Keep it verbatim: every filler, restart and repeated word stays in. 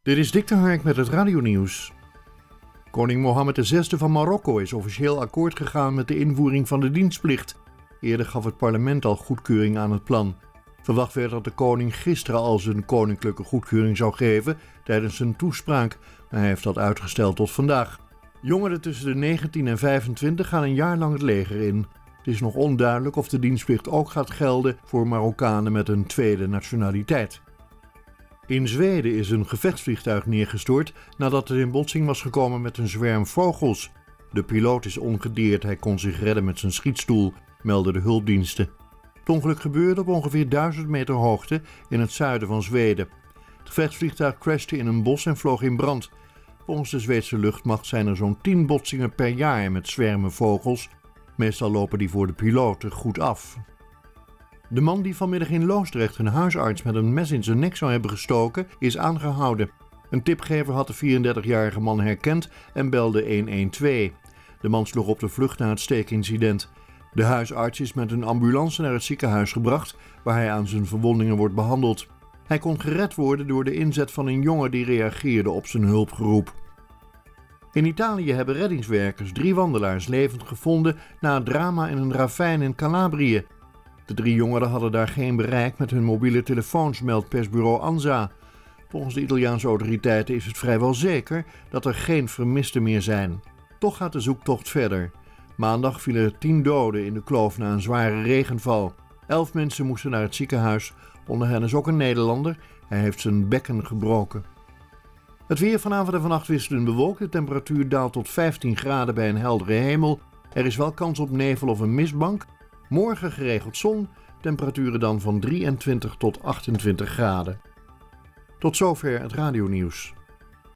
Dit is Dick de Hark met het radionieuws. Koning Mohammed de zesde van Marokko is officieel akkoord gegaan met de invoering van de dienstplicht. Eerder gaf het parlement al goedkeuring aan het plan. Verwacht werd dat de koning gisteren al zijn koninklijke goedkeuring zou geven tijdens zijn toespraak, maar hij heeft dat uitgesteld tot vandaag. Jongeren tussen de negentien en vijfentwintig gaan een jaar lang het leger in. Het is nog onduidelijk of de dienstplicht ook gaat gelden voor Marokkanen met een tweede nationaliteit. In Zweden is een gevechtsvliegtuig neergestort nadat het in botsing was gekomen met een zwerm vogels. De piloot is ongedeerd, hij kon zich redden met zijn schietstoel, melden de hulpdiensten. Het ongeluk gebeurde op ongeveer duizend meter hoogte in het zuiden van Zweden. Het gevechtsvliegtuig crashte in een bos en vloog in brand. Volgens de Zweedse luchtmacht zijn er zo'n tien botsingen per jaar met zwermen vogels. Meestal lopen die voor de piloten goed af. De man die vanmiddag in Loosdrecht een huisarts met een mes in zijn nek zou hebben gestoken, is aangehouden. Een tipgever had de vierendertigjarige man herkend en belde honderdtwaalf. De man sloeg op de vlucht na het steekincident. De huisarts is met een ambulance naar het ziekenhuis gebracht, waar hij aan zijn verwondingen wordt behandeld. Hij kon gered worden door de inzet van een jongen die reageerde op zijn hulpgeroep. In Italië hebben reddingswerkers drie wandelaars levend gevonden na het drama in een ravijn in Calabrië. De drie jongeren hadden daar geen bereik met hun mobiele telefoons, meldt persbureau ANSA. Volgens de Italiaanse autoriteiten is het vrijwel zeker dat er geen vermisten meer zijn. Toch gaat de zoektocht verder. Maandag vielen er tien doden in de kloof na een zware regenval. Elf mensen moesten naar het ziekenhuis. Onder hen is ook een Nederlander. Hij heeft zijn bekken gebroken. Het weer vanavond en vannacht wisselend bewolkt. De temperatuur daalt tot vijftien graden bij een heldere hemel. Er is wel kans op nevel of een mistbank. Morgen geregeld zon. Temperaturen dan van drieëntwintig tot achtentwintig graden. Tot zover het radionieuws.